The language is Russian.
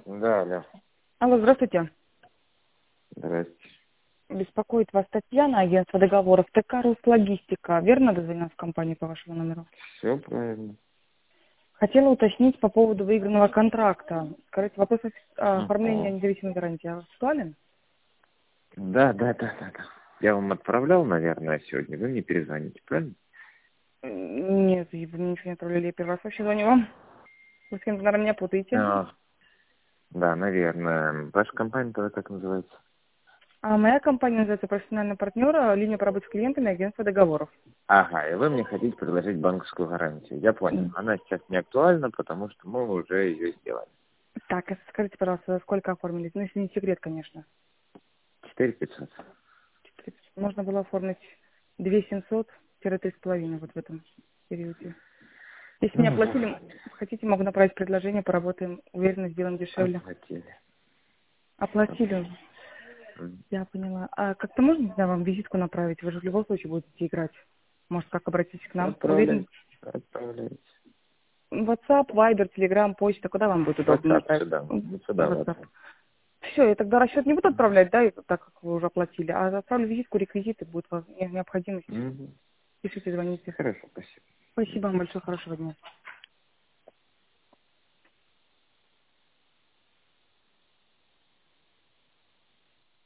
Да, да. Алло, здравствуйте. Здрасте. Беспокоит вас Татьяна, агентство договоров ТК «Руслогистика». Верно дозвонилась в компанию по вашему номеру? Все правильно. Хотела уточнить по поводу выигранного контракта. Скажите, вопрос оформления Ага. независимой гарантии актуален? Да. Я вам отправлял, наверное, сегодня. Вы мне перезвоните, правильно? Нет, вы мне ничего не отправляли. Я первый раз вообще звоню вам. Вы с кем-то, наверное, меня путаете. А, да, наверное. Ваша компания тогда как называется? А моя компания называется «Профессиональный партнер», линия по работе с клиентами, агентство договоров. Ага, и вы мне хотите предложить банковскую гарантию. Я понял. Она сейчас не актуальна, потому что мы уже ее сделали. Так, скажите, пожалуйста, сколько оформили? Ну, если не секрет, конечно. 4500. Можно было оформить 2700-3,5 вот в этом периоде. Если не Ну, оплатили, хотите, могу направить предложение, поработаем, уверенно сделаем дешевле. оплатили. Оплатили, М. я поняла. А как-то можно, не знаю, вам визитку направить? Вы же в любом случае будете играть. Может, как обратитесь к нам? Уверен? Отправляйте. WhatsApp, Viber, Telegram, почта, куда вам будет удобно? WhatsApp сюда. Ну, сюда, WhatsApp. WhatsApp. Все, я тогда расчет не буду отправлять, да, так как вы уже оплатили, а отправлю визитку, реквизиты, будет необходимость. Мгм. Пишите, звоните. Хорошо, спасибо. Спасибо вам большое, хорошего дня.